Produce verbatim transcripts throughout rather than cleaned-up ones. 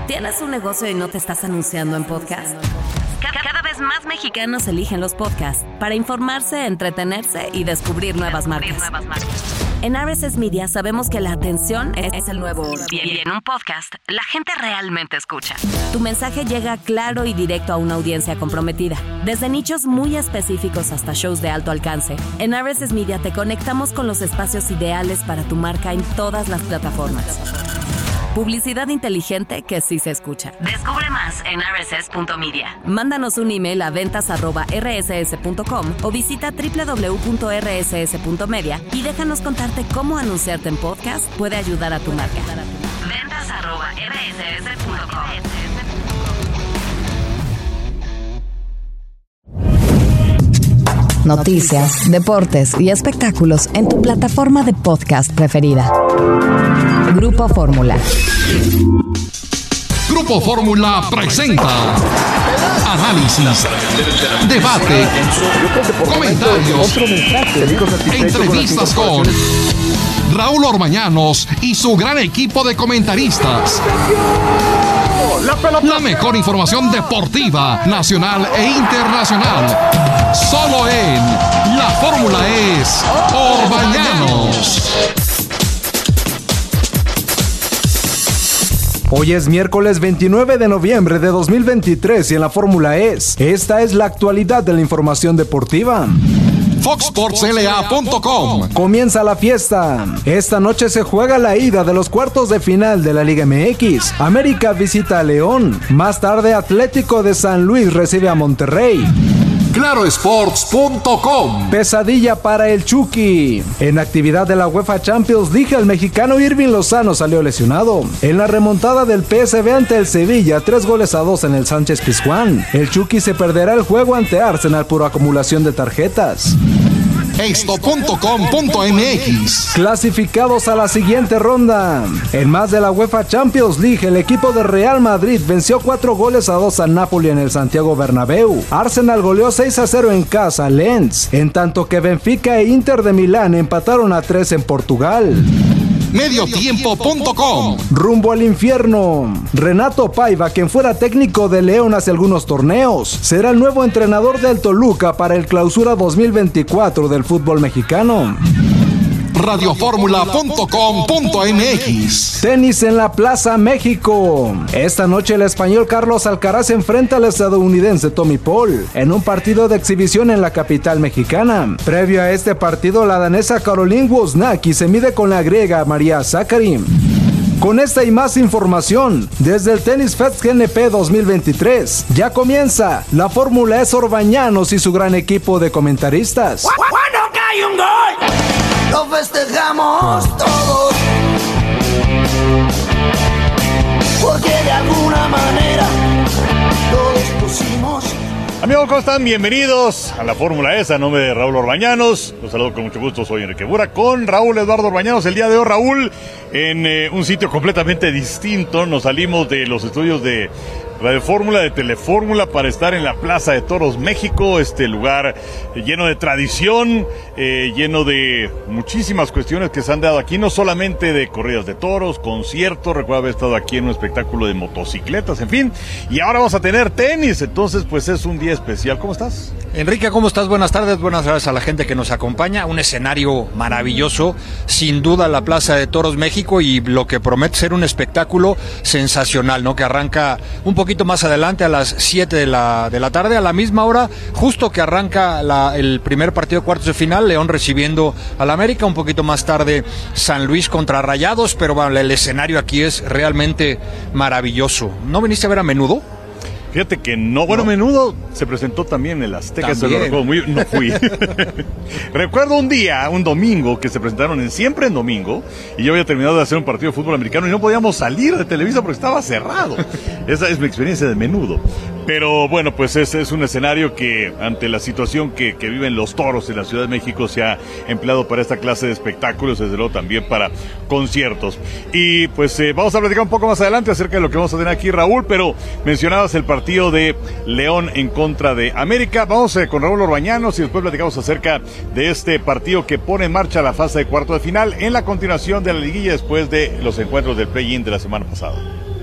¿Tienes un negocio y no te estás anunciando en podcast? Cada vez más mexicanos eligen los podcasts para informarse, entretenerse y descubrir nuevas marcas. En R S S Media sabemos que la atención es el nuevo oro. Y en un podcast, la gente realmente escucha. Tu mensaje llega claro y directo a una audiencia comprometida. Desde nichos muy específicos hasta shows de alto alcance, en R S S Media te conectamos con los espacios ideales para tu marca en todas las plataformas. Publicidad inteligente que sí se escucha. Descubre más en r s s punto media. Mándanos un email a ventas arroba r s s punto com o visita doble u doble u doble u punto r s s punto media y déjanos contarte cómo anunciarte en podcast puede ayudar a tu marca. ventas arroba r s s punto com. Noticias, deportes y espectáculos en tu plataforma de podcast preferida. Grupo Fórmula. Grupo Fórmula presenta análisis, debate, comentarios, entrevistas con Raúl Orbañanos y su gran equipo de comentaristas. La mejor información deportiva, nacional e internacional. Solo en La Fórmula es Orbañanos. Hoy es miércoles veintinueve de noviembre de dos mil veintitrés y en la Fórmula es. Esta es la actualidad de la información deportiva. Fox Sports L A punto com. Comienza la fiesta. Esta noche se juega la ida de los cuartos de final de la Liga M X. América visita a León. Más tarde, Atlético de San Luis recibe a Monterrey. Claro Sports punto com. Pesadilla para el Chucky. En actividad de la UEFA Champions League, el mexicano Irving Lozano salió lesionado. En la remontada del P S V ante el Sevilla, tres goles a dos en el Sánchez Pizjuán. El Chucky se perderá el juego ante Arsenal por acumulación de tarjetas. Esto punto com punto m x. Clasificados a la siguiente ronda. En más de la UEFA Champions League, el equipo de Real Madrid venció cuatro goles a dos a Napoli en el Santiago Bernabéu. Arsenal goleó seis a cero en casa a Lens, en tanto que Benfica e Inter de Milán empataron a tres en Portugal. Mediotiempo punto com. Rumbo al infierno. Renato Paiva, quien fuera técnico de León hace algunos torneos, será el nuevo entrenador del Toluca para el Clausura dos mil veinticuatro del fútbol mexicano. Radio Fórmula punto com punto m x. Tenis en la Plaza México. Esta noche el español Carlos Alcaraz enfrenta al estadounidense Tommy Paul en un partido de exhibición en la capital mexicana. Previo a este partido, la danesa Caroline Wozniacki se mide con la griega María Sakkari. Con esta y más información, desde el Tennis Fest G N P dos mil veintitrés, ya comienza la Fórmula es Orbañanos y su gran equipo de comentaristas. ¡Cuándo cae un gol! Lo festejamos todos, porque de alguna manera todos pusimos. Amigos, ¿cómo están? Bienvenidos a la Fórmula E S, a nombre de Raúl Orbañanos. Los saludo con mucho gusto, soy Enrique Bura, con Raúl Eduardo Orbañanos. El día de hoy, Raúl, en eh, un sitio completamente distinto. Nos salimos de los estudios de Radio Fórmula, de Telefórmula, para estar en la Plaza de Toros México, este lugar lleno de tradición, eh, lleno de muchísimas cuestiones que se han dado aquí, no solamente de corridas de toros, conciertos, recuerdo haber estado aquí en un espectáculo de motocicletas, en fin, y ahora vamos a tener tenis, entonces pues es un día especial. ¿Cómo estás? Enrique, ¿cómo estás? Buenas tardes, buenas tardes a la gente que nos acompaña, un escenario maravilloso, sin duda la Plaza de Toros México, y lo que promete ser un espectáculo sensacional, ¿no? Que arranca un poquito más adelante a las siete de la, de la tarde, a la misma hora, justo que arranca la, el primer partido de cuartos de final, León recibiendo al América, un poquito más tarde San Luis contra Rayados, pero bueno, el escenario aquí es realmente maravilloso. ¿No viniste a ver a Menudo? Fíjate que no, bueno, no. Menudo se presentó también en el Azteca, eso lo recuerdo muy, no fui. Recuerdo un día, un domingo, que se presentaron en siempre en domingo, y yo había terminado de hacer un partido de fútbol americano y no podíamos salir de Televisa porque estaba cerrado. Esa es mi experiencia de Menudo. Pero bueno, pues es, es un escenario que, ante la situación que, que viven los toros en la Ciudad de México, se ha empleado para esta clase de espectáculos, desde luego también para conciertos. Y pues eh, vamos a platicar un poco más adelante acerca de lo que vamos a tener aquí, Raúl, pero mencionabas el partido de León en contra de América. Vamos eh, con Raúl Orbañanos y después platicamos acerca de este partido que pone en marcha la fase de cuarto de final en la continuación de la liguilla después de los encuentros del play-in de la semana pasada.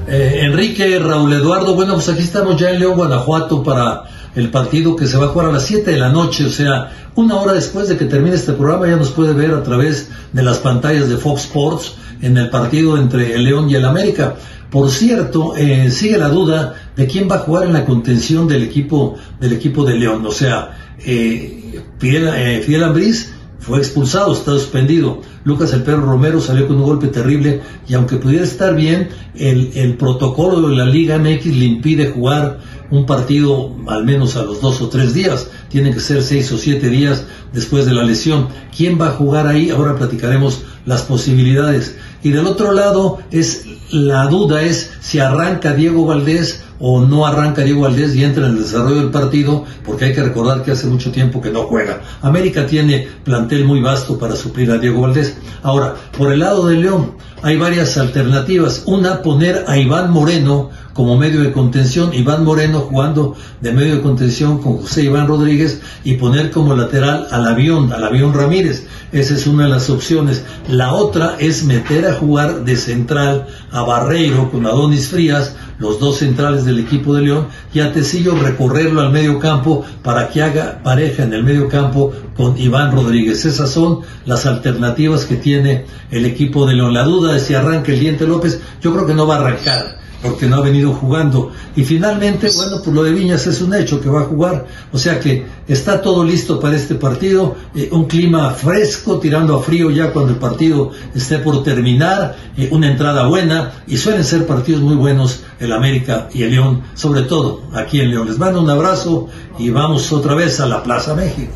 Eh, Enrique, Raúl Eduardo, bueno, pues aquí estamos ya en León, Guanajuato, para el partido que se va a jugar a las siete de la noche, o sea, una hora después de que termine este programa ya nos puede ver a través de las pantallas de Fox Sports en el partido entre el León y el América. Por cierto, eh, sigue la duda de quién va a jugar en la contención del equipo del equipo de León, o sea, eh, Fidel, eh, Fidel Ambriz fue expulsado, está suspendido. Lucas El Perro Romero salió con un golpe terrible y aunque pudiera estar bien, el, el protocolo de la Liga M X le impide jugar un partido al menos a los dos o tres días. Tienen que ser seis o siete días después de la lesión. ¿Quién va a jugar ahí? Ahora platicaremos las posibilidades. Y del otro lado, es la duda es si arranca Diego Valdés o no arranca Diego Valdés y entra en el desarrollo del partido, porque hay que recordar que hace mucho tiempo que no juega. América tiene plantel muy vasto para suplir a Diego Valdés. Ahora, por el lado de León, hay varias alternativas. Una, poner a Iván Moreno como medio de contención, Iván Moreno jugando de medio de contención con José Iván Rodríguez, y poner como lateral al avión, al avión Ramírez. Esa es una de las opciones. La otra es meter a jugar de central a Barreiro con Adonis Frías, los dos centrales del equipo de León, y a Tecillo recorrerlo al medio campo para que haga pareja en el medio campo con Iván Rodríguez. Esas son las alternativas que tiene el equipo de León. La duda de si arranca el Diente López, yo creo que no va a arrancar, porque no ha venido jugando. Y finalmente, bueno, pues lo de Viñas es un hecho que va a jugar, o sea que está todo listo para este partido, eh, un clima fresco, tirando a frío ya cuando el partido esté por terminar, eh, una entrada buena, y suelen ser partidos muy buenos el América y el León, sobre todo aquí en León. Les mando un abrazo y vamos otra vez a la Plaza México.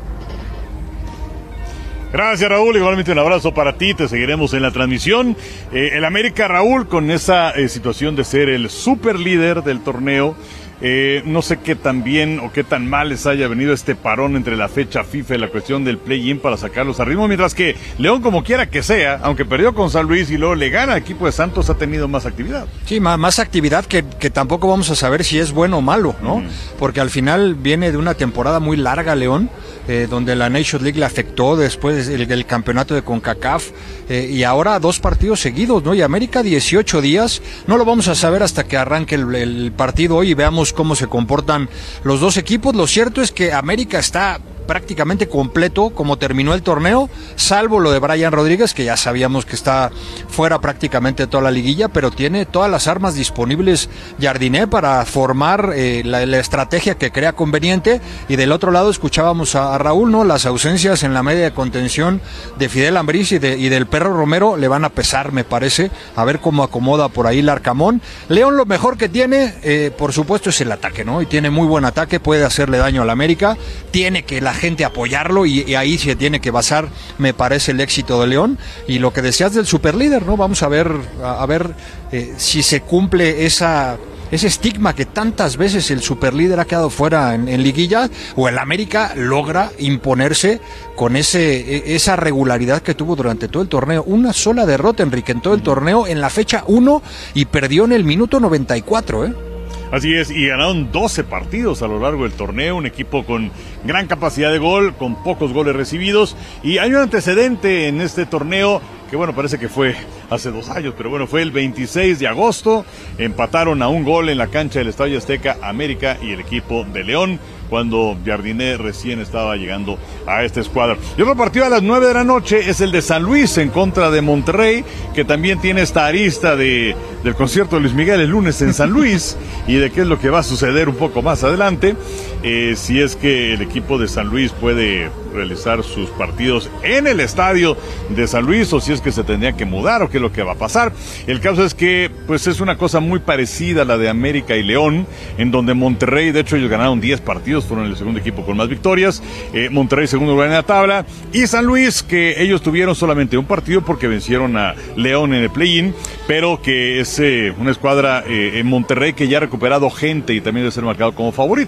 Gracias, Raúl, igualmente un abrazo para ti, te seguiremos en la transmisión. Eh, el América, Raúl, con esa eh, situación de ser el super líder del torneo, eh, no sé qué tan bien o qué tan mal les haya venido este parón entre la fecha FIFA y la cuestión del play-in para sacarlos a ritmo, mientras que León, como quiera que sea, aunque perdió con San Luis y luego le gana al equipo de Santos, ha tenido más actividad. Sí, más, más actividad que, que tampoco vamos a saber si es bueno o malo, ¿no? Mm. Porque al final viene de una temporada muy larga León, Eh, donde la Nations League le afectó después del, del campeonato de CONCACAF, eh, y ahora dos partidos seguidos, ¿no? Y América dieciocho días, no lo vamos a saber hasta que arranque el, el partido hoy y veamos cómo se comportan los dos equipos. Lo cierto es que América está prácticamente completo como terminó el torneo, salvo lo de Brian Rodríguez, que ya sabíamos que está fuera prácticamente toda la liguilla, pero tiene todas las armas disponibles Jardiné para formar eh, la, la estrategia que crea conveniente. Y del otro lado escucábamos a, a Raúl, ¿no? Las ausencias en la media de contención de Fidel Ambriz y, de, y del Perro Romero le van a pesar, me parece, a ver cómo acomoda por ahí Larcamón. León lo mejor que tiene, eh, por supuesto, es el ataque, ¿no? Y tiene muy buen ataque, puede hacerle daño al América, tiene que la gente apoyarlo y, y ahí se tiene que basar, me parece, el éxito de León. Y lo que decías del superlíder, ¿no? Vamos a ver a, a ver eh, si se cumple esa ese estigma que tantas veces el superlíder ha quedado fuera en, en liguilla, o el América logra imponerse con ese esa regularidad que tuvo durante todo el torneo. Una sola derrota, Enrique, en todo el torneo en la fecha uno, y perdió en el minuto noventa y cuatro, ¿eh? Así es, y ganaron doce partidos a lo largo del torneo, un equipo con gran capacidad de gol, con pocos goles recibidos, y hay un antecedente en este torneo que, bueno, parece que fue hace dos años, pero bueno, fue el veintiséis de agosto, empataron a un gol en la cancha del Estadio Azteca América y el equipo de León, cuando Jardiné recién estaba llegando a esta escuadra. Y otro partido a las nueve de la noche es el de San Luis en contra de Monterrey, que también tiene esta arista de, del concierto de Luis Miguel el lunes en San Luis, y de qué es lo que va a suceder un poco más adelante, eh, si es que el equipo de San Luis puede realizar sus partidos en el estadio de San Luis, o si es que se tendría que mudar, o qué es lo que va a pasar. El caso es que, pues, es una cosa muy parecida a la de América y León, en donde Monterrey, de hecho, ellos ganaron diez partidos, fueron el segundo equipo con más victorias, eh, Monterrey segundo lugar en la tabla, y San Luis, que ellos tuvieron solamente un partido porque vencieron a León en el play-in, pero que es eh, una escuadra eh, en Monterrey que ya ha recuperado gente y también debe ser marcado como favorito.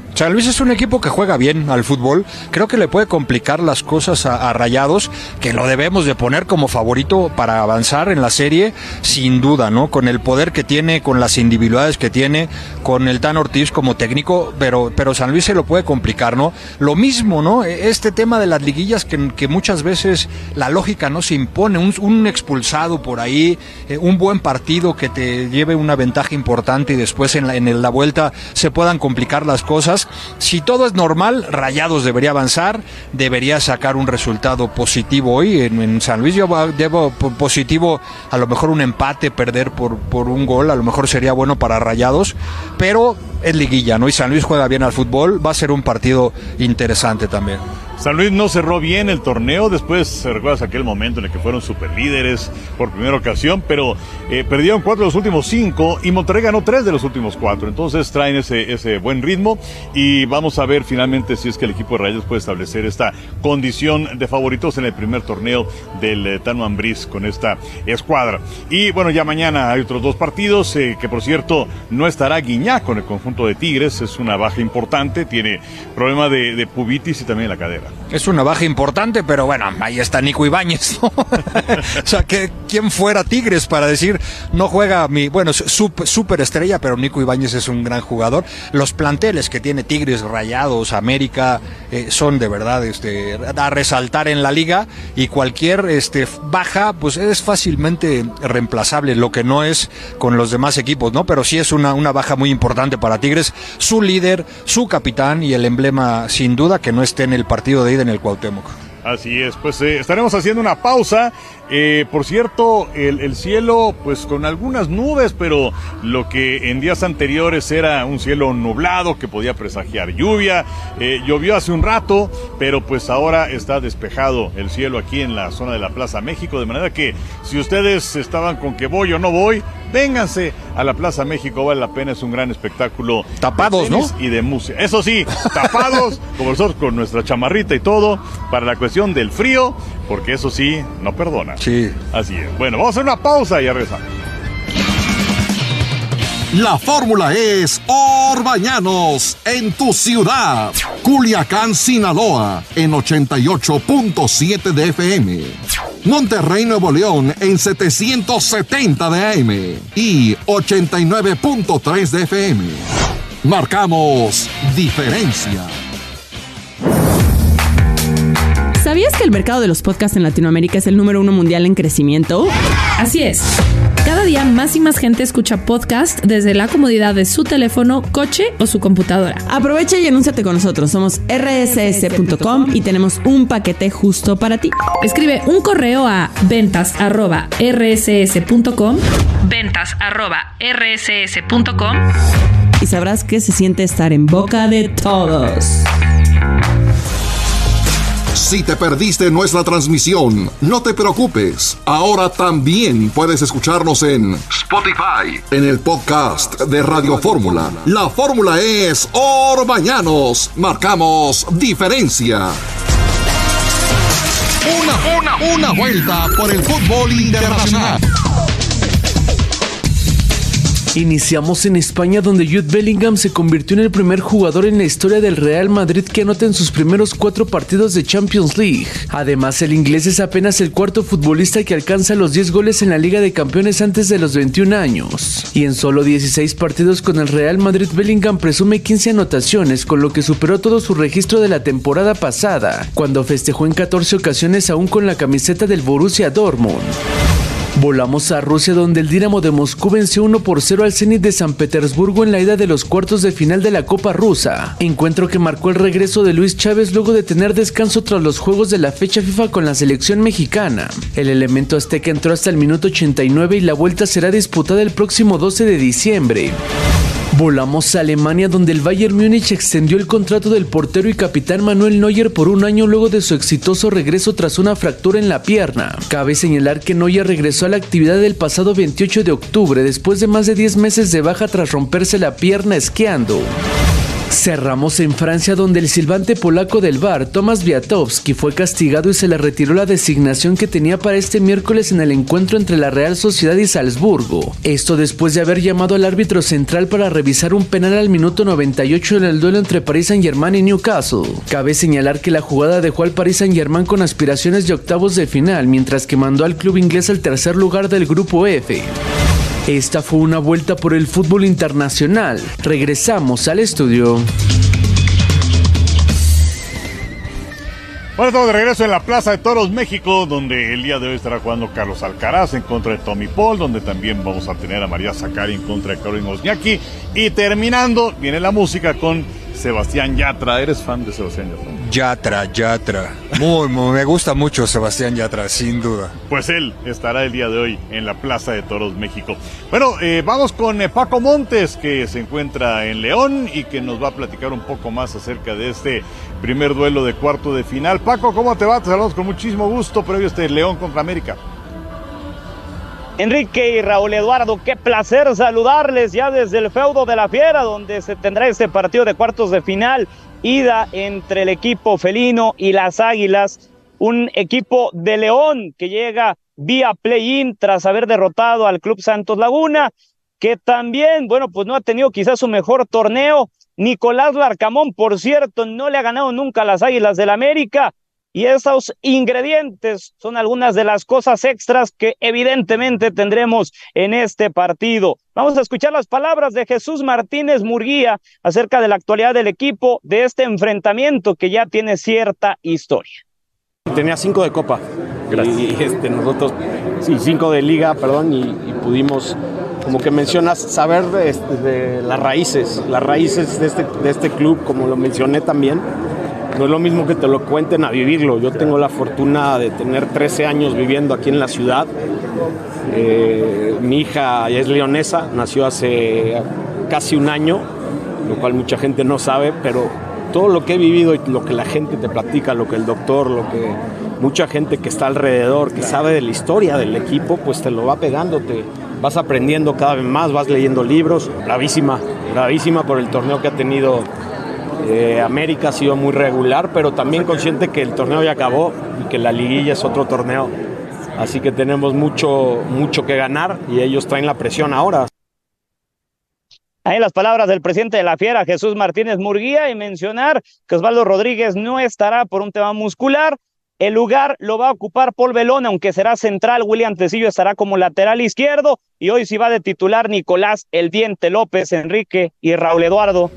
San Luis es un equipo que juega bien al fútbol, creo que le puede complicar las cosas a, a Rayados, que lo debemos de poner como favorito para avanzar en la serie, sin duda, ¿no? Con el poder que tiene, con las individualidades que tiene, con el Tan Ortiz como técnico, pero, pero San Luis se lo puede complicar, ¿no? Lo mismo, ¿no? Este tema de las liguillas que, que muchas veces la lógica no se impone, un, un expulsado por ahí, eh, un buen partido que te lleve una ventaja importante y después en la, en la vuelta se puedan complicar las cosas. Si todo es normal, Rayados debería avanzar, debería sacar un resultado positivo hoy en, en San Luis. Yo llevo positivo, a lo mejor un empate, perder por, por un gol, a lo mejor sería bueno para Rayados, pero es liguilla, ¿no? Y San Luis juega bien al fútbol, va a ser un partido interesante también. San Luis no cerró bien el torneo, después recuerdas aquel momento en el que fueron superlíderes por primera ocasión, pero eh, perdieron cuatro de los últimos cinco y Monterrey ganó tres de los últimos cuatro, entonces traen ese, ese buen ritmo y vamos a ver finalmente si es que el equipo de Rayados puede establecer esta condición de favoritos en el primer torneo del eh, Tano Ambriz con esta escuadra. Y bueno, ya mañana hay otros dos partidos, eh, que por cierto no estará Guiñac con el conjunto de Tigres, es una baja importante, tiene problema de, de pubitis y también la cadera. Es una baja importante, pero bueno, ahí está Nico Ibáñez, ¿no? O sea, que quién fuera Tigres para decir, no juega mi, bueno, super, super estrella, pero Nico Ibáñez es un gran jugador. Los planteles que tiene Tigres, Rayados, América, eh, son de verdad este, a resaltar en la liga, y cualquier este, baja, pues es fácilmente reemplazable, lo que no es con los demás equipos, ¿no? Pero sí es una, una baja muy importante para Tigres, su líder, su capitán y el emblema, sin duda, que no esté en el partido de ida en el Cuauhtémoc. Así es, pues eh, estaremos haciendo una pausa. Eh, por cierto, el, el cielo, pues con algunas nubes, pero lo que en días anteriores era un cielo nublado que podía presagiar lluvia. Eh, llovió hace un rato, pero pues ahora está despejado el cielo aquí en la zona de la Plaza México, de manera que si ustedes estaban con que voy o no voy, vénganse a la Plaza México, vale la pena, es un gran espectáculo. Tapados, ¿no? Y de música. Eso sí, tapados, como nosotros con nuestra chamarrita y todo, para la cuestión del frío, porque eso sí, no perdona. Sí. Así es. Bueno, vamos a hacer una pausa y ya regresamos. La fórmula es Orbañanos en tu ciudad. Culiacán, Sinaloa en ochenta y ocho punto siete de F M. Monterrey, Nuevo León en setecientos setenta de A M y ochenta y nueve punto tres de F M. Marcamos diferencia. ¿Sabías que el mercado de los podcasts en Latinoamérica es el número uno mundial en crecimiento? Así es. Cada día más y más gente escucha podcast desde la comodidad de su teléfono, coche o su computadora. Aprovecha y anúnciate con nosotros. Somos erre ese ese punto com y tenemos un paquete justo para ti. Escribe un correo a ventas arroba erre ese ese punto com, ventas arroba erre ese ese punto com, y sabrás que se siente estar en boca de todos. Si te perdiste nuestra transmisión, no te preocupes. Ahora también puedes escucharnos en Spotify, en el podcast de Radio Fórmula. La fórmula es Orbañanos. Marcamos diferencia. Una, una, una vuelta por el fútbol internacional. Iniciamos en España, donde Jude Bellingham se convirtió en el primer jugador en la historia del Real Madrid que anota en sus primeros cuatro partidos de Champions League. Además, el inglés es apenas el cuarto futbolista que alcanza los diez goles en la Liga de Campeones antes de los veintiún años. Y en solo dieciséis partidos con el Real Madrid, Bellingham presume quince anotaciones, con lo que superó todo su registro de la temporada pasada, cuando festejó en catorce ocasiones aún con la camiseta del Borussia Dortmund. Volamos a Rusia, donde el Dinamo de Moscú venció uno por cero al Zenit de San Petersburgo en la ida de los cuartos de final de la Copa Rusa, encuentro que marcó el regreso de Luis Chávez luego de tener descanso tras los juegos de la fecha FIFA con la selección mexicana. El elemento azteca entró hasta el minuto ochenta y nueve y la vuelta será disputada el próximo doce de diciembre. Volamos a Alemania, donde el Bayern Múnich extendió el contrato del portero y capitán Manuel Neuer por un año luego de su exitoso regreso tras una fractura en la pierna. Cabe señalar que Neuer regresó a la actividad el pasado veintiocho de octubre, después de más de diez meses de baja tras romperse la pierna esquiando. Cerramos en Francia, donde el silbante polaco del V A R, Tomasz Wiatowski, fue castigado y se le retiró la designación que tenía para este miércoles en el encuentro entre la Real Sociedad y Salzburgo. Esto después de haber llamado al árbitro central para revisar un penal al minuto noventa y ocho en el duelo entre Paris Saint-Germain y Newcastle. Cabe señalar que la jugada dejó al Paris Saint-Germain con aspiraciones de octavos de final, mientras que mandó al club inglés al tercer lugar del grupo F. Esta fue una vuelta por el fútbol internacional. Regresamos al estudio. Bueno, estamos de regreso en la Plaza de Toros México, donde el día de hoy estará jugando Carlos Alcaraz en contra de Tommy Paul, donde también vamos a tener a María Sakkari en contra de Caroline Wozniacki. Y terminando, viene la música con Sebastián Yatra. ¿Eres fan de Sebastián Yatra? Yatra, Yatra. Muy, muy, me gusta mucho Sebastián Yatra, sin duda. Pues él estará el día de hoy en la Plaza de Toros México. Bueno, eh, vamos con eh, Paco Montes, que se encuentra en León y que nos va a platicar un poco más acerca de este primer duelo de cuarto de final. Paco, ¿cómo te va? Te saludamos con muchísimo gusto previo a este León contra América. Enrique y Raúl Eduardo, qué placer saludarles ya desde el feudo de la Fiera, donde se tendrá este partido de cuartos de final, ida entre el equipo felino y las Águilas, un equipo de León que llega vía play-in tras haber derrotado al Club Santos Laguna, que también, bueno, pues no ha tenido quizás su mejor torneo. Nicolás Larcamón, por cierto, no le ha ganado nunca a las Águilas del América. Y esos ingredientes son algunas de las cosas extras que evidentemente tendremos en este partido. Vamos a escuchar las palabras de Jesús Martínez Murguía acerca de la actualidad del equipo, de este enfrentamiento que ya tiene cierta historia. Tenía cinco de Copa. Gracias. Y este, nosotros, sí, cinco de Liga, perdón, y, y pudimos, como que mencionas, saber de, de las raíces, las raíces de este, de este club, como lo mencioné también. No es lo mismo que te lo cuenten a vivirlo. Yo tengo la fortuna de tener trece años viviendo aquí en la ciudad. Eh, mi hija es leonesa, nació hace casi un año, lo cual mucha gente no sabe, pero todo lo que he vivido y lo que la gente te platica, lo que el doctor, lo que mucha gente que está alrededor, que sabe de la historia del equipo, pues te lo va pegando, te vas aprendiendo cada vez más, vas leyendo libros. Bravísima, bravísima por el torneo que ha tenido Eh, América, ha sido muy regular, pero también consciente que el torneo ya acabó y que la liguilla es otro torneo, así que tenemos mucho, mucho que ganar y ellos traen la presión ahora. Ahí las palabras del presidente de la Fiera, Jesús Martínez Murguía, y mencionar que Osvaldo Rodríguez no estará por un tema muscular. El lugar lo va a ocupar Paul Velón, aunque será central. William Tecillo estará como lateral izquierdo y hoy sí va de titular Nicolás El Diente López, Enrique y Raúl Eduardo.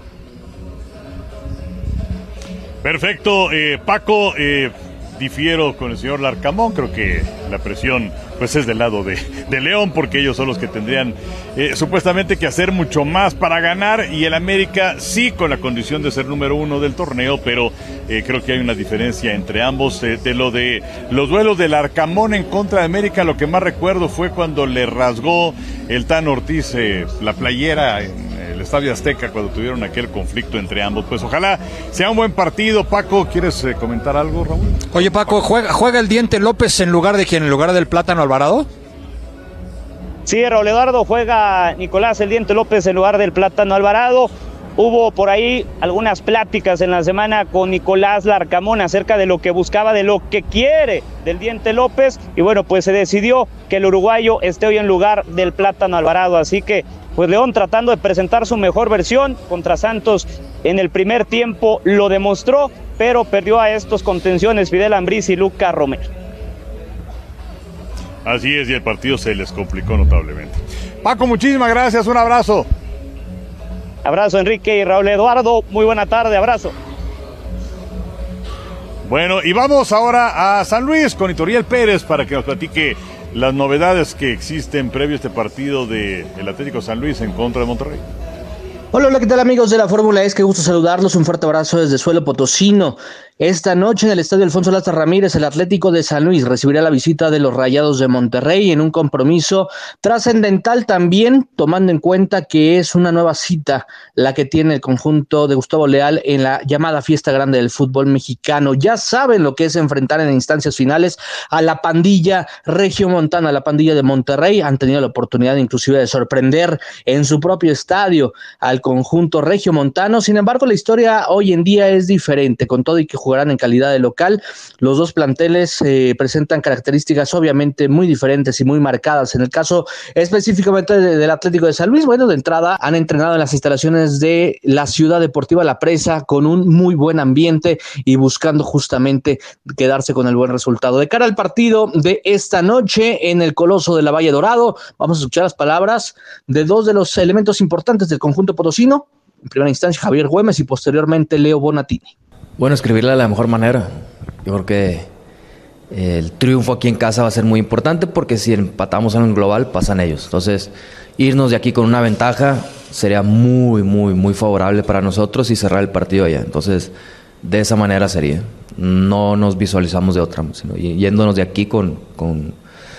Perfecto, eh, Paco, eh, difiero con el señor Larcamón, creo que la presión pues es del lado de, de León, porque ellos son los que tendrían eh, supuestamente que hacer mucho más para ganar, y el América sí con la condición de ser número uno del torneo, pero eh, creo que hay una diferencia entre ambos. Eh, de lo de los duelos del Larcamón en contra de América, lo que más recuerdo fue cuando le rasgó el Tan Ortiz eh, la playera en el Estadio Azteca, cuando tuvieron aquel conflicto entre ambos. Pues ojalá sea un buen partido. Paco, ¿quieres eh, comentar algo, Raúl? Oye, Paco, ¿juega, ¿juega el Diente López en lugar de quién? ¿En lugar del Plátano Alvarado? Sí, Raúl Eduardo, juega Nicolás El Diente López en lugar del Plátano Alvarado. Hubo por ahí algunas pláticas en la semana con Nicolás Larcamón acerca de lo que buscaba, de lo que quiere del Diente López, y bueno, pues se decidió que el uruguayo esté hoy en lugar del Plátano Alvarado, así que pues León tratando de presentar su mejor versión contra Santos en el primer tiempo lo demostró, pero perdió a estos contenciones Fidel Ambriz y Luca Romero. Así es, y el partido se les complicó notablemente. Paco, muchísimas gracias, un abrazo. Abrazo, Enrique y Raúl Eduardo, muy buena tarde, abrazo. Bueno, y vamos ahora a San Luis con Itoriel Pérez para que nos platique las novedades que existen previo a este partido del Atlético San Luis en contra de Monterrey. Hola, hola, ¿qué tal amigos de la Fórmula E? Es que gusto saludarlos, un fuerte abrazo desde suelo potosino. Esta noche en el estadio Alfonso Lastras Ramírez, el Atlético de San Luis recibirá la visita de los Rayados de Monterrey en un compromiso trascendental también, tomando en cuenta que es una nueva cita la que tiene el conjunto de Gustavo Leal en la llamada fiesta grande del fútbol mexicano. Ya saben lo que es enfrentar en instancias finales a la pandilla regiomontana, la pandilla de Monterrey. Han tenido la oportunidad inclusive de sorprender en su propio estadio al conjunto regiomontano. Sin embargo, la historia hoy en día es diferente, con todo y que jugarán en calidad de local. Los dos planteles eh, presentan características obviamente muy diferentes y muy marcadas. En el caso específicamente de, del Atlético de San Luis, bueno, de entrada han entrenado en las instalaciones de la Ciudad Deportiva La Presa con un muy buen ambiente y buscando justamente quedarse con el buen resultado. De cara al partido de esta noche en el Coloso de la Valle Dorado, vamos a escuchar las palabras de dos de los elementos importantes del conjunto potosino. En primera instancia Javier Güemes y posteriormente Leo Bonatini. Bueno, escribirla de la mejor manera. Yo creo que el triunfo aquí en casa va a ser muy importante porque si empatamos en un global, pasan ellos. Entonces, irnos de aquí con una ventaja sería muy, muy, muy favorable para nosotros y cerrar el partido allá. Entonces, de esa manera sería. No nos visualizamos de otra, sino yéndonos de aquí con, con,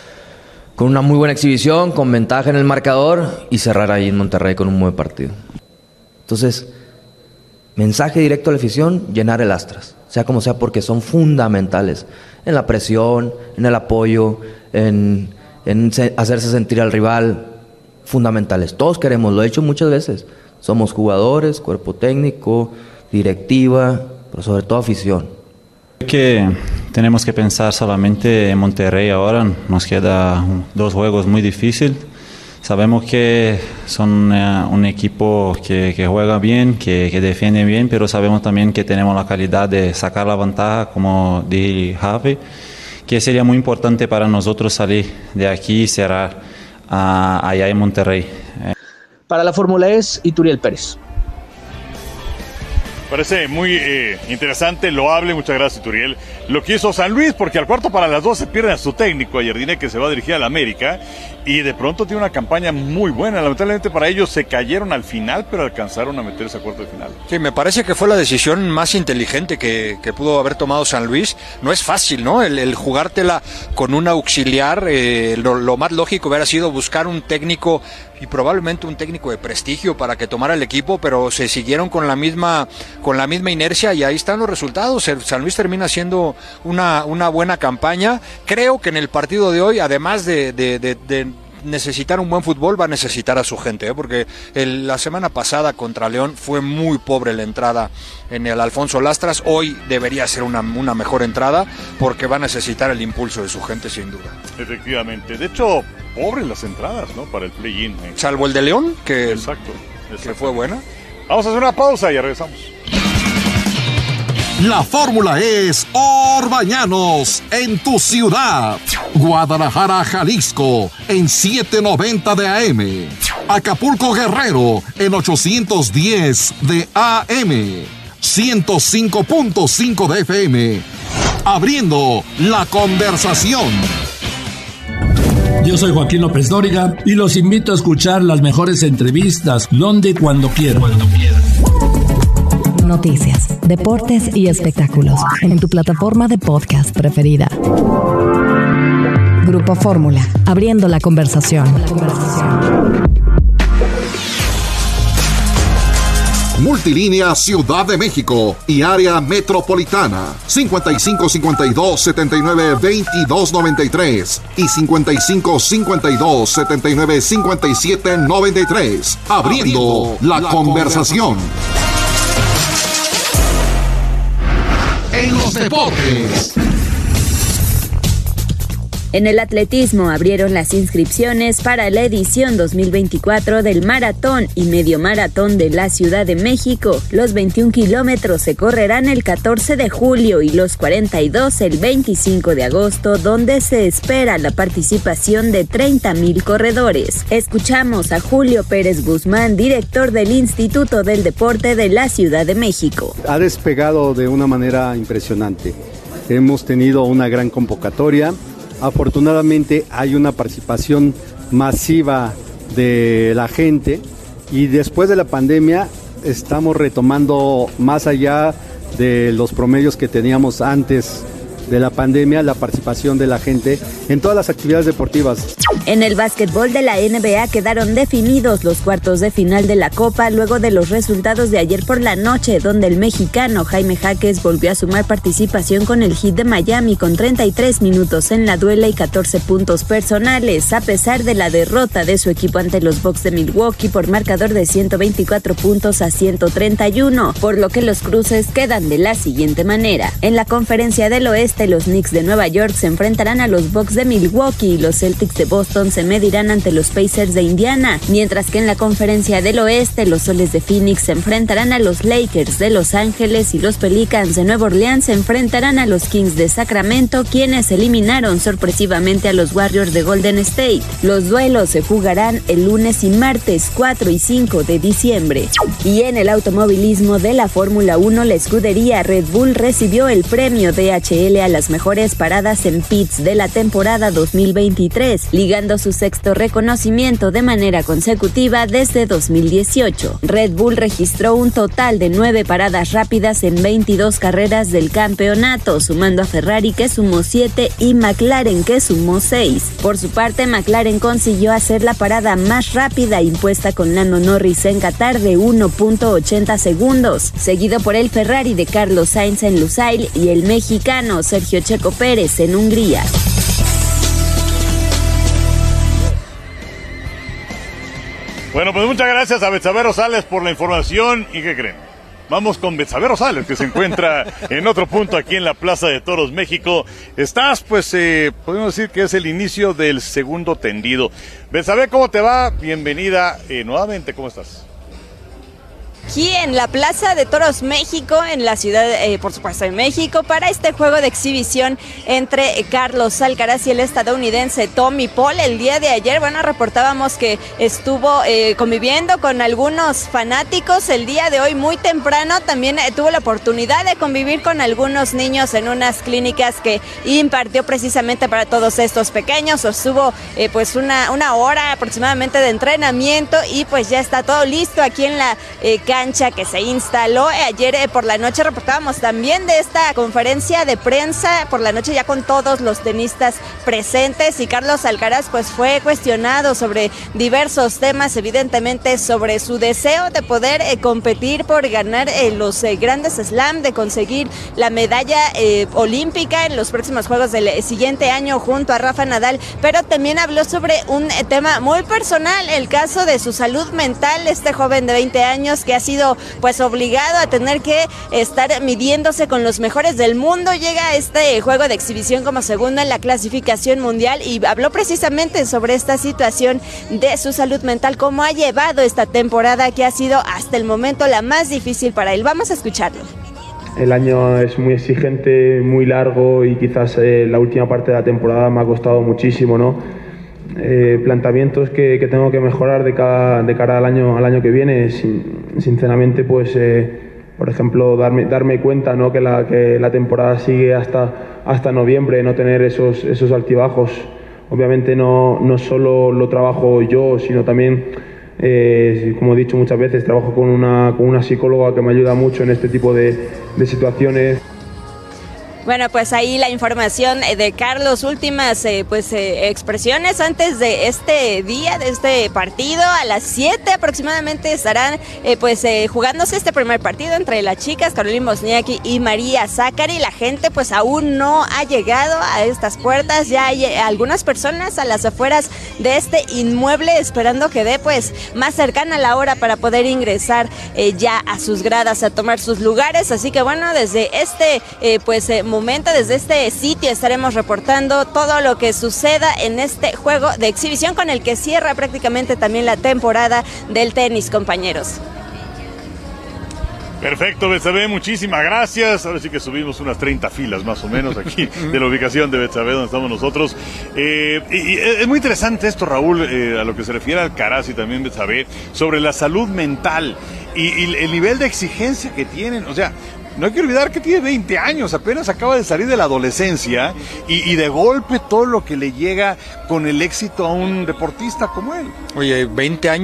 con una muy buena exhibición, con ventaja en el marcador y cerrar ahí en Monterrey con un buen partido. Entonces, mensaje directo a la afición, llenar el Astras, sea como sea, porque son fundamentales en la presión, en el apoyo, en, en se, hacerse sentir al rival, fundamentales. Todos queremos, lo he hecho muchas veces. Somos jugadores, cuerpo técnico, directiva, pero sobre todo afición. Que tenemos que pensar solamente en Monterrey ahora, nos queda dos juegos muy difíciles. Sabemos que son uh, un equipo que, que juega bien, que, que defiende bien, pero sabemos también que tenemos la calidad de sacar la ventaja, como dijo Javi, que sería muy importante para nosotros salir de aquí y cerrar uh, allá en Monterrey. Para la Fórmula E S, Ituriel Pérez. Parece muy eh, interesante, loable, muchas gracias Turiel, lo que hizo San Luis, porque al cuarto para las dos se pierde a su técnico, a Jardiné, que se va a dirigir a la América, y de pronto tiene una campaña muy buena. Lamentablemente para ellos se cayeron al final, pero alcanzaron a meterse a cuarto de final. Sí, me parece que fue la decisión más inteligente que, que pudo haber tomado San Luis. No es fácil, ¿no? El, el jugártela con un auxiliar, eh, lo, lo más lógico hubiera sido buscar un técnico y probablemente un técnico de prestigio para que tomara el equipo, pero se siguieron con la misma con la misma inercia y ahí están los resultados. El San Luis termina siendo una, una buena campaña. Creo que en el partido de hoy, además de, de, de, de necesitar un buen fútbol, va a necesitar a su gente, ¿eh? Porque el, la semana pasada contra León fue muy pobre la entrada en el Alfonso Lastras. Hoy debería ser una, una mejor entrada porque va a necesitar el impulso de su gente sin duda. Efectivamente, de hecho, pobres las entradas, ¿no? Para el play-in. ¿eh? Salvo el de León, que, exacto, exacto. que fue buena. Vamos a hacer una pausa y ya regresamos. La fórmula es Orbañanos en tu ciudad. Guadalajara, Jalisco en setecientos noventa de A M. Acapulco, Guerrero en ochocientos diez de A M. ciento cinco punto cinco de F M. Abriendo la conversación. Yo soy Joaquín López Dóriga y los invito a escuchar las mejores entrevistas donde y cuando quieran. Cuando quieran. Noticias, deportes y espectáculos en tu plataforma de podcast preferida. Grupo Fórmula, abriendo la conversación. La conversación. Multilínea Ciudad de México y área metropolitana cincuenta y cinco cincuenta y dos setenta y nueve veintidós noventa y tres y cincuenta y cinco cincuenta y dos setenta y nueve cincuenta y siete noventa y tres. Abriendo, Abriendo la, la conversación. En los deportes. En el atletismo abrieron las inscripciones para la edición dos mil veinticuatro del Maratón y Medio Maratón de la Ciudad de México. Los veintiún kilómetros se correrán el catorce de julio y los cuarenta y dos el veinticinco de agosto, donde se espera la participación de treinta mil corredores. Escuchamos a Julio Pérez Guzmán, director del Instituto del Deporte de la Ciudad de México. Ha despegado de una manera impresionante. Hemos tenido una gran convocatoria. Afortunadamente hay una participación masiva de la gente y después de la pandemia estamos retomando más allá de los promedios que teníamos antes de la pandemia, la participación de la gente en todas las actividades deportivas. En el básquetbol de la N B A quedaron definidos los cuartos de final de la Copa luego de los resultados de ayer por la noche, donde el mexicano Jaime Jaques volvió a sumar participación con el Heat de Miami con treinta y tres minutos en la duela y catorce puntos personales, a pesar de la derrota de su equipo ante los Bucks de Milwaukee por marcador de ciento veinticuatro puntos a ciento treinta y uno, por lo que los cruces quedan de la siguiente manera. En la conferencia del oeste, los Knicks de Nueva York se enfrentarán a los Bucks de Milwaukee y los Celtics de Boston se medirán ante los Pacers de Indiana, mientras que en la conferencia del oeste, los Soles de Phoenix se enfrentarán a los Lakers de Los Ángeles y los Pelicans de Nueva Orleans se enfrentarán a los Kings de Sacramento, quienes eliminaron sorpresivamente a los Warriors de Golden State. Los duelos se jugarán el lunes y martes cuatro y cinco de diciembre. Y en el automovilismo de la Fórmula uno, la escudería Red Bull recibió el premio D H L a las mejores paradas en pits de la temporada dos mil veintitrés, ligando su sexto reconocimiento de manera consecutiva desde dos mil dieciocho. Red Bull registró un total de nueve paradas rápidas en veintidós carreras del campeonato, sumando a Ferrari, que sumó siete, y McLaren, que sumó seis. Por su parte, McLaren consiguió hacer la parada más rápida impuesta con Lando Norris en Qatar de uno punto ochenta segundos, seguido por el Ferrari de Carlos Sainz en Lusail y el mexicano Sergio Checo Pérez en Hungría. Bueno, pues muchas gracias a Betsabe Rosales por la información. ¿Y qué creen? Vamos con Betsabe Rosales, que se encuentra en otro punto aquí en la Plaza de Toros México. Estás, pues, eh, podemos decir que es el inicio del segundo tendido. Betsabe, ¿cómo te va? Bienvenida eh, nuevamente, ¿cómo estás? Aquí en la Plaza de Toros México, en la ciudad, eh, por supuesto, de México, para este juego de exhibición entre Carlos Alcaraz y el estadounidense Tommy Paul. El día de ayer, bueno, reportábamos que estuvo eh, conviviendo con algunos fanáticos. El día de hoy, muy temprano, también eh, tuvo la oportunidad de convivir con algunos niños en unas clínicas que impartió precisamente para todos estos pequeños. Sostuvo eh, pues una, una hora aproximadamente de entrenamiento y pues ya está todo listo aquí en la eh, cancha que se instaló. Ayer eh, por la noche reportábamos también de esta conferencia de prensa por la noche ya con todos los tenistas presentes, y Carlos Alcaraz pues fue cuestionado sobre diversos temas, evidentemente sobre su deseo de poder eh, competir por ganar eh, los eh, grandes slam, de conseguir la medalla eh, olímpica en los próximos Juegos del eh, siguiente año junto a Rafa Nadal, pero también habló sobre un eh, tema muy personal, el caso de su salud mental. Este joven de veinte años que ha sido pues obligado a tener que estar midiéndose con los mejores del mundo, llega a este juego de exhibición como segundo en la clasificación mundial y habló precisamente sobre esta situación de su salud mental, cómo ha llevado esta temporada que ha sido hasta el momento la más difícil para él. Vamos a escucharlo. El año es muy exigente, muy largo, y quizás eh, la última parte de la temporada me ha costado muchísimo, ¿no? Eh, planteamientos que, que tengo que mejorar de, cada, de cara al año, al año que viene. Sin, sinceramente, pues, eh, por ejemplo, darme, darme cuenta, ¿no?, que, la, que la temporada sigue hasta, hasta noviembre, no tener esos, esos altibajos. Obviamente no, no solo lo trabajo yo, sino también, eh, como he dicho muchas veces, trabajo con una, con una psicóloga que me ayuda mucho en este tipo de, de situaciones. Bueno, pues ahí la información de Carlos, últimas eh, pues eh, expresiones antes de este día, de este partido. A las siete aproximadamente estarán eh, pues eh, jugándose este primer partido entre las chicas, Caroline Wozniacki y María Sakkari. La gente pues aún no ha llegado a estas puertas, ya hay eh, algunas personas a las afueras de este inmueble esperando que dé pues más cercana la hora para poder ingresar eh, ya a sus gradas, a tomar sus lugares. Así que bueno, desde este eh, pues eh, momento, desde este sitio estaremos reportando todo lo que suceda en este juego de exhibición con el que cierra prácticamente también la temporada del tenis, compañeros. Perfecto, Betsabe, muchísimas gracias. Ahora sí que subimos unas treinta filas más o menos aquí de la ubicación de Betsabe, donde estamos nosotros. Eh, y, y es muy interesante esto, Raúl, eh, a lo que se refiere al Alcaraz y también Betsabe, sobre la salud mental y, y el nivel de exigencia que tienen. O sea, no hay que olvidar que tiene veinte años, apenas acaba de salir de la adolescencia y, y de golpe todo lo que le llega con el éxito a un deportista como él. Oye, veinte años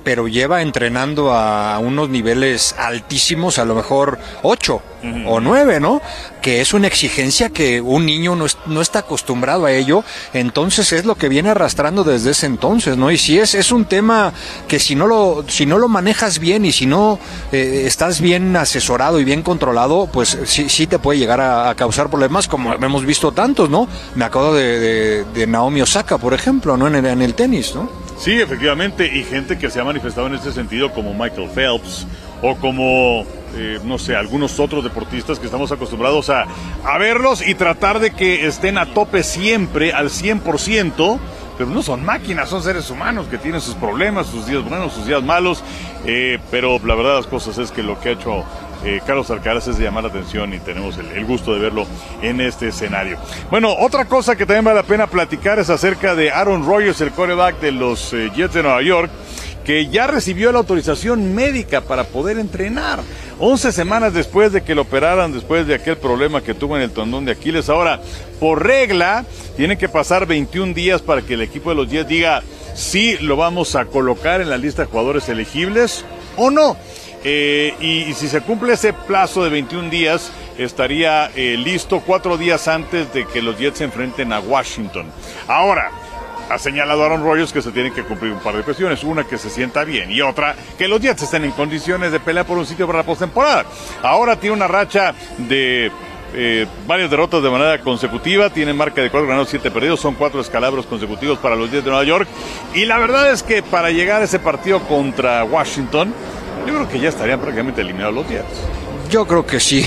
pero lleva entrenando a unos niveles altísimos, a lo mejor ocho uh-huh. o nueve, ¿no? Que es una exigencia que un niño no, es, no está acostumbrado a ello, entonces es lo que viene arrastrando desde ese entonces, ¿no? Y si es, es un tema que si no lo, si no lo manejas bien y si no eh, estás bien asesorado y bien controlado, pues sí, sí te puede llegar a, a causar problemas, como hemos visto tantos, ¿no? Me acuerdo de, de, de Naomi Osaka, por ejemplo, ¿no? En el, en el tenis, ¿no? Sí, efectivamente, y gente que se ha manifestado en este sentido, como Michael Phelps, o como, eh, no sé, algunos otros deportistas que estamos acostumbrados a, a verlos y tratar de que estén a tope siempre, al cien por ciento, pero no son máquinas, son seres humanos que tienen sus problemas, sus días buenos, sus días malos, eh, pero la verdad de las cosas es que lo que ha hecho eh, Carlos Alcaraz es de llamar la atención y tenemos el, el gusto de verlo en este escenario. Bueno, otra cosa que también vale la pena platicar es acerca de Aaron Rodgers, el quarterback de los eh, Jets de Nueva York, que ya recibió la autorización médica para poder entrenar. once semanas después de que lo operaran, después de aquel problema que tuvo en el tendón de Aquiles. Ahora, por regla, tienen que pasar veintiún días para que el equipo de los Jets diga si lo vamos a colocar en la lista de jugadores elegibles o no. Eh, y, y si se cumple ese plazo de veintiún días, estaría eh, listo cuatro días antes de que los Jets se enfrenten a Washington. Ahora, ha señalado Aaron Rodgers que se tienen que cumplir un par de cuestiones, una que se sienta bien y otra que los Jets estén en condiciones de pelear por un sitio para la postemporada. Ahora tiene una racha de eh, varias derrotas de manera consecutiva, tiene marca de cuatro ganados, siete perdidos, son cuatro escalabros consecutivos para los Jets de Nueva York, y la verdad es que para llegar a ese partido contra Washington, yo creo que ya estarían prácticamente eliminados los Jets. Yo creo que sí.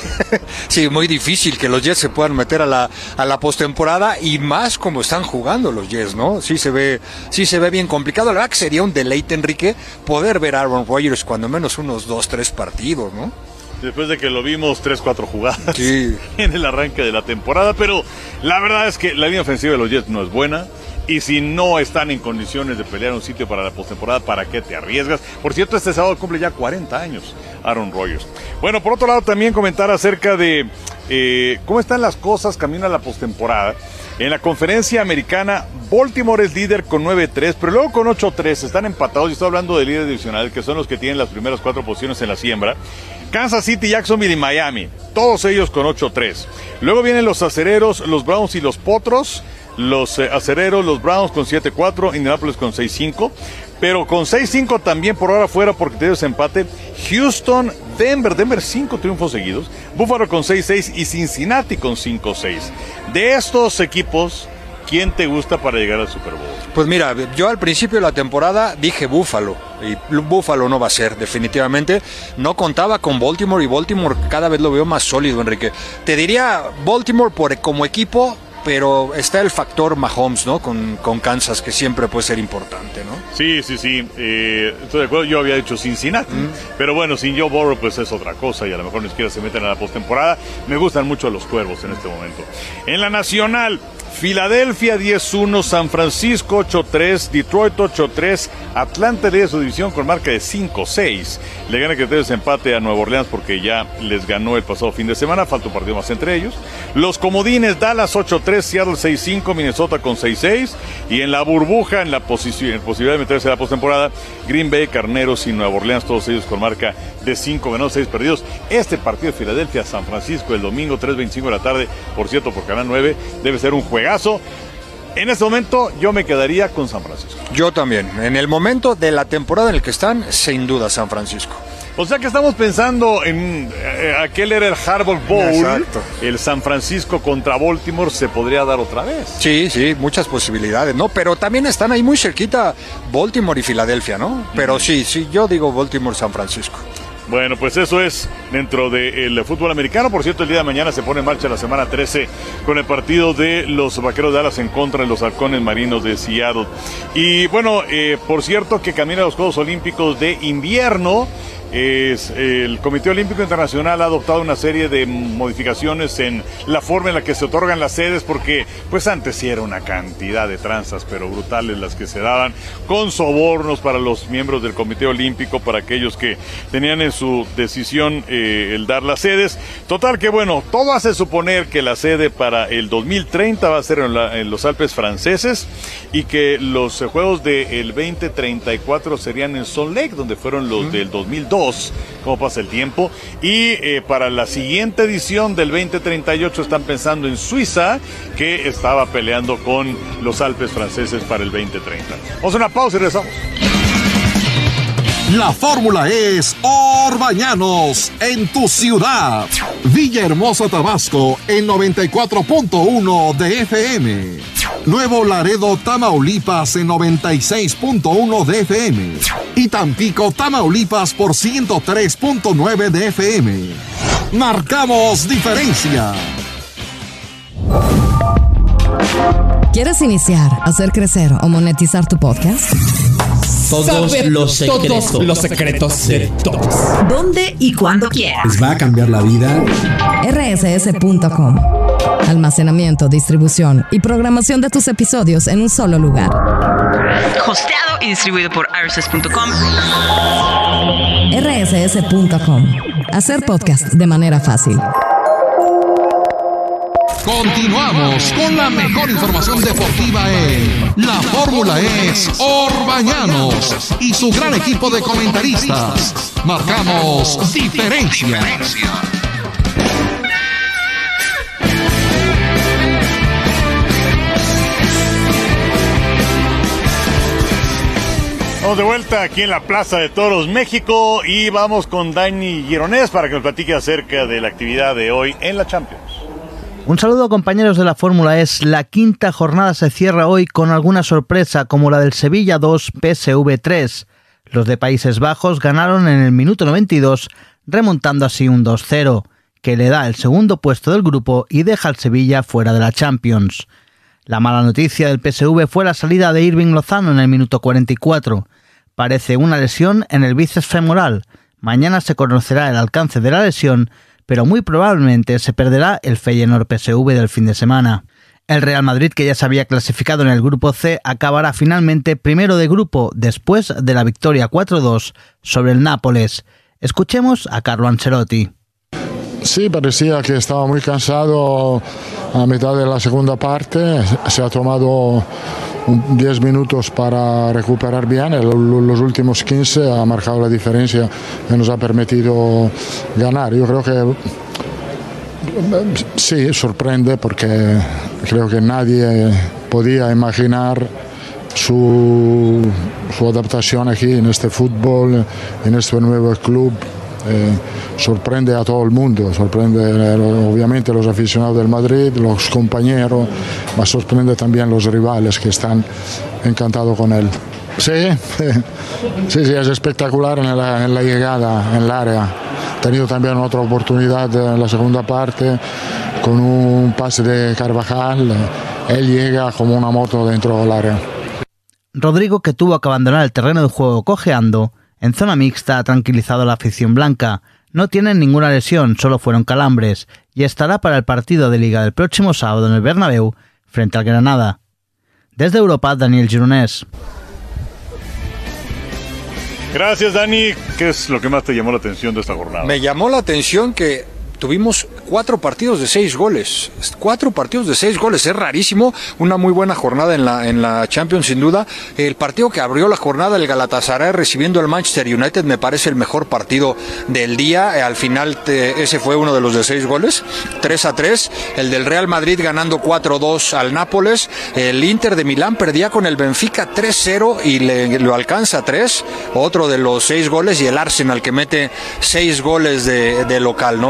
Sí, muy difícil que los Jets se puedan meter a la a la postemporada, y más como están jugando los Jets, ¿no? Sí se ve, sí se ve bien complicado. La verdad que sería un deleite, Enrique, poder ver a Aaron Rodgers cuando menos unos dos, tres partidos, ¿no? Después de que lo vimos tres, cuatro jugadas sí. en el arranque de la temporada, pero la verdad es que la línea ofensiva de los Jets no es buena. Y si no están en condiciones de pelear un sitio para la postemporada, ¿para qué te arriesgas? Por cierto, este sábado cumple ya cuarenta años Aaron Rodgers. Bueno, por otro lado, también comentar acerca de eh, cómo están las cosas camino a la postemporada. En la conferencia americana, Baltimore es líder con nueve tres, pero luego con ocho tres están empatados. Y estoy hablando de líderes divisionales, que son los que tienen las primeras cuatro posiciones en la siembra. Kansas City, Jacksonville y Miami, todos ellos con ocho tres. Luego vienen los Acereros, los Browns y los Potros. Los eh, Acereros, los Browns con siete cuatro, Indianapolis con seis cinco, pero con seis cinco también por ahora fuera porque te dio ese empate. Houston, Denver, Denver cinco triunfos seguidos, Buffalo con seis seis y Cincinnati con cinco seis. De estos equipos, ¿quién te gusta para llegar al Super Bowl? Pues mira, yo al principio de la temporada dije Buffalo, y Buffalo no va a ser, definitivamente. No contaba con Baltimore, y Baltimore cada vez lo veo más sólido, Enrique. Te diría Baltimore por, como equipo, pero está el factor Mahomes, ¿no? Con, con Kansas, que siempre puede ser importante, ¿no? Sí, sí, sí. Eh, estoy de acuerdo, yo había dicho Cincinnati. Mm. Pero bueno, sin Joe Burrow, pues es otra cosa, y a lo mejor ni siquiera se meten a la postemporada. Me gustan mucho los Cuervos en este momento. En la Nacional, Filadelfia diez uno, San Francisco ocho tres, Detroit ocho tres, Atlanta lidera su división con marca de cinco seis. Le gana que tenga empate a Nueva Orleans porque ya les ganó el pasado fin de semana, falta un partido más entre ellos. Los comodines, Dallas ocho tres, Seattle seis cinco, Minnesota con seis seis. Y en la burbuja, en la posición, en posibilidad de meterse a la postemporada, Green Bay, Carneros y Nueva Orleans, todos ellos con marca de cinco ganados, seis perdidos. Este partido de Filadelfia, San Francisco, el domingo tres veinticinco de la tarde, por cierto, por Canal nueve, debe ser un juegazo. En este momento yo me quedaría con San Francisco. Yo también. En el momento de la temporada en el que están, sin duda San Francisco. O sea que estamos pensando en eh, aquel era el Harbaugh Bowl. Exacto. El San Francisco contra Baltimore se podría dar otra vez. Sí, sí, muchas posibilidades, ¿no? Pero también están ahí muy cerquita Baltimore y Filadelfia, ¿no? Pero sí, sí, yo digo Baltimore, San Francisco. Bueno, pues eso es dentro del fútbol americano. Por cierto, el día de mañana se pone en marcha la semana trece con el partido de los Vaqueros de Dallas en contra de los Halcones Marinos de Seattle. Y bueno, eh, por cierto que camino a los Juegos Olímpicos de invierno. es, el Comité Olímpico Internacional ha adoptado una serie de modificaciones en la forma en la que se otorgan las sedes, porque pues antes sí era una cantidad de tranzas, pero brutales las que se daban, con sobornos para los miembros del Comité Olímpico, para aquellos que tenían en su decisión eh, el dar las sedes. Total que bueno, todo hace suponer que la sede para el dos mil treinta va a ser en, la, en los Alpes franceses, y que los eh, Juegos del veinte treinta y cuatro serían en Salt Lake, donde fueron los uh-huh. del dos mil dos. Cómo pasa el tiempo. Y eh, para la siguiente edición del veinte treinta y ocho están pensando en Suiza, que estaba peleando con los Alpes franceses para el veinte treinta. Vamos a una pausa y regresamos. La fórmula es Orbañanos en tu ciudad. Villahermosa, Tabasco en noventa y cuatro punto uno de F M. Nuevo Laredo, Tamaulipas en noventa y seis punto uno de F M. Y Tampico, Tamaulipas por ciento tres punto nueve de F M. Marcamos diferencia. ¿Quieres iniciar, hacer crecer o monetizar tu podcast? Todos Saber los secretos. Todos los secretos de todos. ¿Dónde y cuándo quieras? ¿Les va a cambiar la vida? R S S punto com. Almacenamiento, distribución y programación de tus episodios en un solo lugar. Hosteado y distribuido por R S S punto com. R S S punto com. Hacer podcast de manera fácil. Continuamos con la mejor información deportiva en La Fórmula es Orbañanos y su gran equipo de comentaristas. Marcamos diferencia. Estamos de vuelta aquí en la Plaza de Toros, México, y vamos con Dani Gironés para que nos platique acerca de la actividad de hoy en la Champions. Un saludo, compañeros de la Fórmula E S. La quinta jornada se cierra hoy con alguna sorpresa, como la del Sevilla dos P S V tres. Los de Países Bajos ganaron en el minuto noventa y dos, remontando así un dos cero, que le da el segundo puesto del grupo y deja al Sevilla fuera de la Champions. La mala noticia del P S V fue la salida de Irving Lozano en el minuto cuarenta y cuatro. Parece una lesión en el bíceps femoral. Mañana se conocerá el alcance de la lesión, pero muy probablemente se perderá el Feyenoord P S V del fin de semana. El Real Madrid, que ya se había clasificado en el grupo C, acabará finalmente primero de grupo después de la victoria cuatro dos sobre el Nápoles. Escuchemos a Carlo Ancelotti. Sí, parecía que estaba muy cansado a mitad de la segunda parte. Se ha tomado diez minutos para recuperar bien. Los últimos quince ha marcado la diferencia que nos ha permitido ganar. Yo creo que sí, sorprende, porque creo que nadie podía imaginar su, su adaptación aquí en este fútbol, en este nuevo club. Eh, sorprende a todo el mundo, sorprende eh, obviamente a los aficionados del Madrid, los compañeros, pero sorprende también los rivales, que están encantados con él. Sí, sí, sí, es espectacular en la, en la llegada, en el área. Ha tenido también otra oportunidad en la segunda parte con un pase de Carvajal. Él llega como una moto dentro del área. Rodrigo, que tuvo que abandonar el terreno de juego cojeando, en zona mixta ha tranquilizado a la afición blanca. No tienen ninguna lesión, solo fueron calambres, y estará para el partido de Liga del próximo sábado en el Bernabéu frente al Granada. Desde Europa, Daniel Gironés. Gracias, Dani. ¿Qué es lo que más te llamó la atención de esta jornada? Me llamó la atención que tuvimos cuatro partidos de seis goles. Cuatro partidos de seis goles. Es rarísimo. Una muy buena jornada en la, en la Champions, sin duda. El partido que abrió la jornada, el Galatasaray recibiendo al Manchester United, me parece el mejor partido del día. Al final te, ese fue uno de los de seis goles. tres a tres. El del Real Madrid ganando cuatro dos al Nápoles. El Inter de Milán perdía con el Benfica tres cero y le, lo alcanza a tres. Otro de los seis goles. Y el Arsenal, que mete seis goles de, de local, ¿no? De, de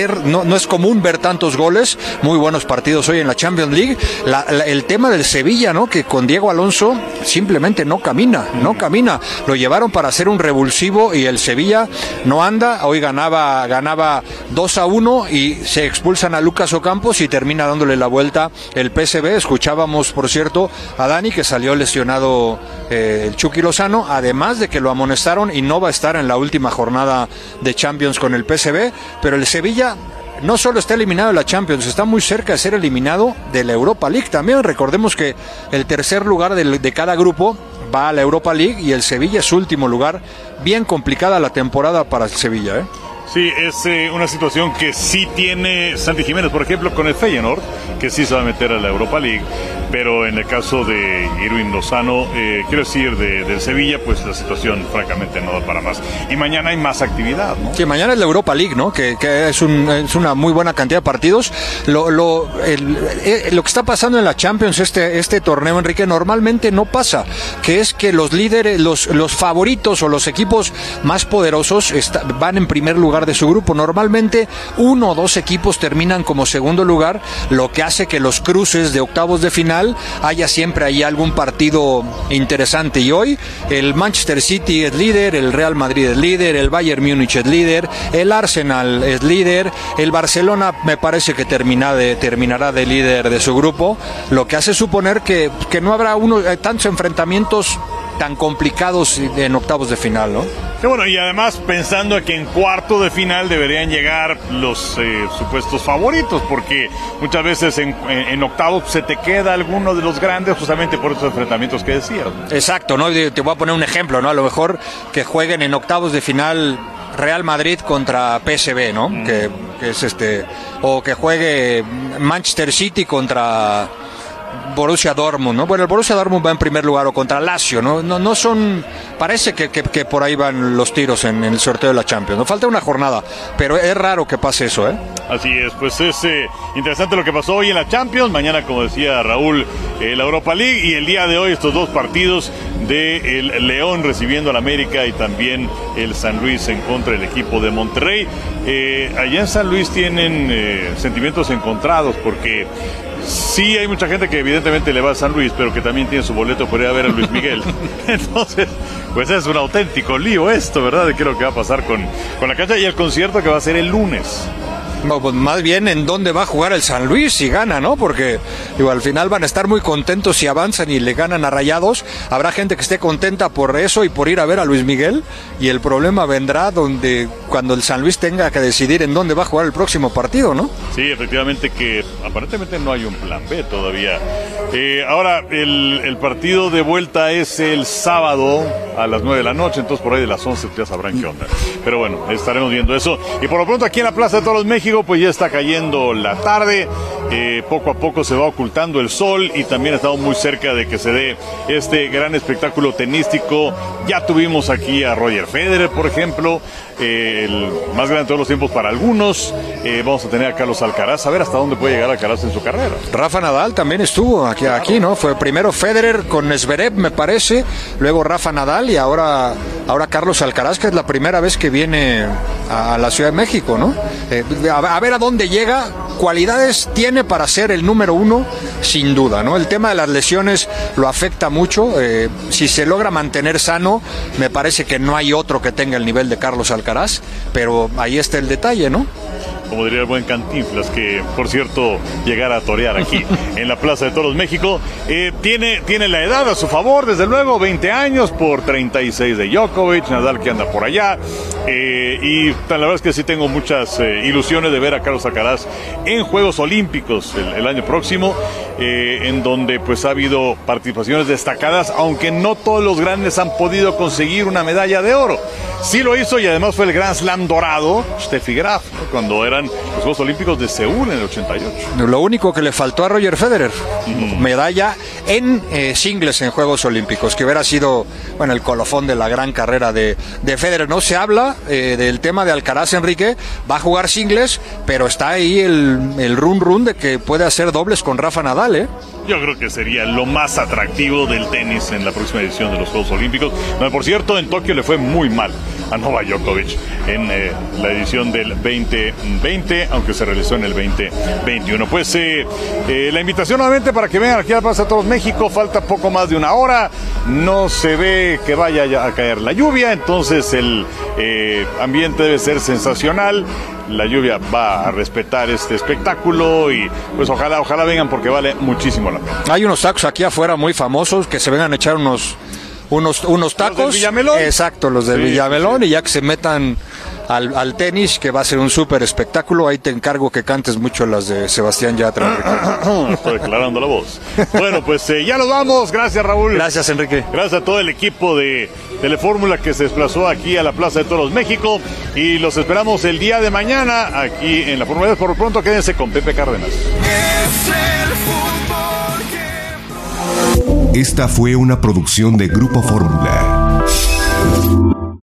ver, no, no es común ver tantos goles, muy buenos partidos hoy en la Champions League. La, la, el tema del Sevilla, ¿no? Que con Diego Alonso simplemente no camina, no camina. Lo llevaron para hacer un revulsivo y el Sevilla no anda. Hoy ganaba, ganaba dos a uno y se expulsan a Lucas Ocampos y termina dándole la vuelta el P S V. Escuchábamos, por cierto, a Dani, que salió lesionado eh, el Chucky Lozano, además de que lo amonestaron y no va a estar en la última jornada de Champions con el P S V, pero el Sevilla no solo está eliminado de la Champions, está muy cerca de ser eliminado de la Europa League también. Recordemos que el tercer lugar de, de cada grupo va a la Europa League y el Sevilla es su último lugar. Bien complicada la temporada para el Sevilla, ¿eh? Sí, es eh, una situación que sí tiene Santi Jiménez, por ejemplo, con el Feyenoord, que sí se va a meter a la Europa League, pero en el caso de Irwin Lozano, eh, quiero decir, de, del Sevilla, pues la situación francamente no da para más. Y mañana hay más actividad, ¿no? Sí, mañana es la Europa League, ¿no? Que, que es, un, es una muy buena cantidad de partidos. Lo, lo, el, el, lo que está pasando en la Champions, este, este torneo, Enrique, normalmente no pasa, que es que los líderes, los, los favoritos o los equipos más poderosos está, van en primer lugar de su grupo. Normalmente uno o dos equipos terminan como segundo lugar, lo que hace que los cruces de octavos de final haya siempre ahí algún partido interesante. Y hoy el Manchester City es líder, el Real Madrid es líder, el Bayern Múnich es líder, el Arsenal es líder, el Barcelona me parece que termina de, terminará de líder de su grupo, lo que hace suponer que, que no habrá uno, eh, tantos enfrentamientos tan complicados en octavos de final, ¿no? Sí, bueno, y además pensando que en cuarto de final deberían llegar los eh, supuestos favoritos, porque muchas veces en, en, en octavos se te queda alguno de los grandes justamente por esos enfrentamientos que decías, ¿no? Exacto, ¿no? Te voy a poner un ejemplo, ¿no? A lo mejor que jueguen en octavos de final Real Madrid contra P S V, ¿no? Mm. Que, que es este, o que juegue Manchester City contra Borussia Dortmund, ¿no? Bueno, el Borussia Dortmund va en primer lugar, o contra Lazio, ¿no? No, no son, parece que, que, que por ahí van los tiros en, en el sorteo de la Champions, ¿no? Falta una jornada, pero es raro que pase eso, ¿eh? Así es, pues es eh, interesante lo que pasó hoy en la Champions, mañana, como decía Raúl, eh, la Europa League, y el día de hoy estos dos partidos de el León recibiendo al América y también el San Luis en contra del equipo de Monterrey. Eh, allá en San Luis tienen eh, sentimientos encontrados, porque sí hay mucha gente que evidentemente le va a San Luis, pero que también tiene su boleto para ir a ver a Luis Miguel. Entonces, pues es un auténtico lío esto, ¿verdad? De qué es lo que va a pasar con, con la cancha y el concierto que va a ser el lunes. No, pues más bien en dónde va a jugar el San Luis si gana, ¿no? Porque digo, al final van a estar muy contentos si avanzan y le ganan a Rayados. Habrá gente que esté contenta por eso y por ir a ver a Luis Miguel, y el problema vendrá donde cuando el San Luis tenga que decidir en dónde va a jugar el próximo partido, ¿no? Sí, efectivamente, que aparentemente no hay un plan B todavía. Eh, ahora, el, el partido de vuelta es el sábado a las nueve de la noche, entonces por ahí de las once ya sabrán qué onda. Pero bueno, estaremos viendo eso. Y por lo pronto aquí en la Plaza de Toros México, pues ya está cayendo la tarde, eh, poco a poco se va ocultando el sol y también estamos muy cerca de que se dé este gran espectáculo tenístico. Ya tuvimos aquí a Roger Federer, por ejemplo, eh, el más grande de todos los tiempos para algunos. Eh, vamos a tener a Carlos Alcaraz, a ver hasta dónde puede llegar Alcaraz en su carrera. Rafa Nadal también estuvo aquí, claro. aquí ¿no? Fue primero Federer con Zverev, me parece, luego Rafa Nadal y ahora, ahora Carlos Alcaraz, que es la primera vez que viene a, a la Ciudad de México, ¿no? Eh, a, a ver a dónde llega. Cualidades tiene para ser el número uno, sin duda, ¿no? El tema de las lesiones lo afecta mucho. Eh, si se logra mantener sano, me parece que no hay otro que tenga el nivel de Carlos Alcaraz, pero ahí está el detalle, ¿no? Como diría el buen Cantinflas, que por cierto llegara a torear aquí en la Plaza de Toros México. Eh, tiene, tiene la edad a su favor, desde luego, veinte años por treinta y seis de Djokovic, Nadal que anda por allá. Eh, y la verdad es que sí tengo muchas eh, ilusiones de ver a Carlos Alcaraz en Juegos Olímpicos el, el año próximo, eh, en donde pues ha habido participaciones destacadas, aunque no todos los grandes han podido conseguir una medalla de oro. Sí lo hizo y además fue el Grand Slam dorado, Steffi Graf, ¿no? Cuando eran los Juegos Olímpicos de Seúl en el ochenta y ocho. Lo único que le faltó a Roger Federer, mm. medalla en eh, singles en Juegos Olímpicos, que hubiera sido, bueno, el colofón de la gran carrera de, de Federer. No se habla eh, del tema de Alcaraz, Enrique, va a jugar singles, pero está ahí el, el run run de que puede hacer dobles con Rafa Nadal, ¿eh? yo creo que sería lo más atractivo del tenis en la próxima edición de los Juegos Olímpicos. No, por cierto, en Tokio le fue muy mal a Novak Djokovic en eh, la edición del veinte veinte, aunque se realizó en el veinte veintiuno. Pues eh, eh, la invitación nuevamente para que vengan aquí a Plaza de Toros México. Falta poco más de una hora, no se ve que vaya a caer la lluvia, entonces el eh, ambiente debe ser sensacional. La lluvia va a respetar este espectáculo y pues ojalá, ojalá vengan porque vale muchísimo la pena. Hay unos tacos aquí afuera muy famosos que se vengan a echar unos unos unos tacos. ¿Los del Villamelón? Exacto, los del Sí, Villamelón, sí, sí. y ya que se metan al, al tenis, que va a ser un súper espectáculo. Ahí te encargo que cantes mucho las de Sebastián Yatra, Enrique. Estoy declarando la voz. Bueno, pues eh, ya nos vamos. Gracias, Raúl. Gracias, Enrique. Gracias a todo el equipo de Telefórmula que se desplazó aquí a la Plaza de Toros México y los esperamos el día de mañana aquí en la Fórmula. Por lo pronto quédense con Pepe Cárdenas. Esta fue una producción de Grupo Fórmula.